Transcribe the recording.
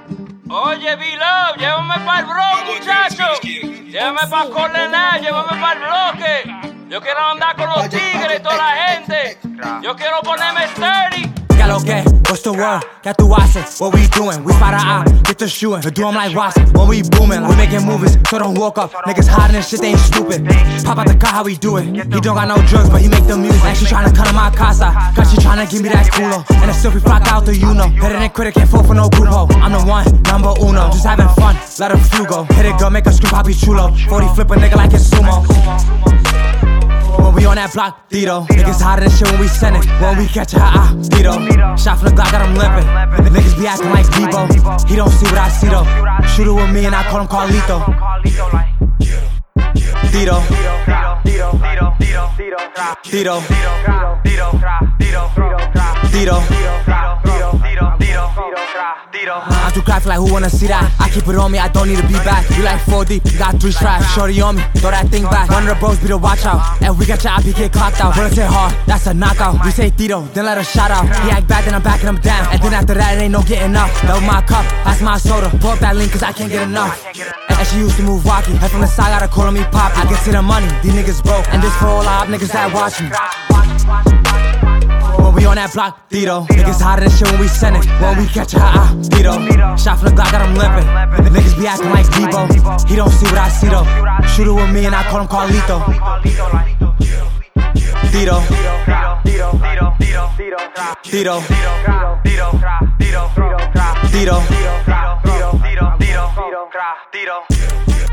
Oye, V-Love, llévame para el Bronx, muchacho. Llévame para Colenal, llévame para el bloque. Yo quiero andar con los tigres y toda la gente. Yo quiero ponerme sturdy. ¿Qué lo que? What's the word? ¿Qué tú haces? What we doing? We spot our eye, get to shooting. We do 'em like Ross. When we booming, we making movies, so don't walk up. Niggas hiding and shit, they ain't stupid. Pop out the car, how we do it. He don't got no drugs, but he make the music. And she tryna come to my casa, cause she tryna give me that culo. And the stuff we flock out the you know. Better than critic, can't fall for no grupo. I'm the one, number uno. Just having fun, let a few go. Hit it, girl, make her scream, Papi Chulo. 40 flip a nigga like it's sumo. When we on that block, Tito. Niggas hotter than shit when we send it. When we catch her, Tito. Shot from the Glock, got him limping. The niggas be acting like Debo. He don't see what I see though. Shoot it with me and I call him Carlito. Tito. Tito. Tito. I'm too crafty like who wanna see that? I keep it on me, I don't need to be back. You like 4 deep, got 3 straps. Shorty on me, throw that thing back. One of the bros be the watch out. And we got your IP get clocked out. Bullets hit hard, that's a knockout. We say Tito, then let her shout out. He act bad, then I'm backing him down. And then after that, it ain't no getting up. That was my cup, that's my soda. Pour up that lean cause I can't get enough. And she used to move walkie. Head from the side, gotta call me pop. I get to the money, these niggas broke. And this for all our niggas that watch me. When we on that block, Tito. Niggas hotter than shit when we send it. When we catch her, Tito. Shot from the Glock, got him limping. The niggas be acting like Debo. He don't see what I see though. Shoot it with me and I call him Carlito. Tito. Tito. Tito. Tito.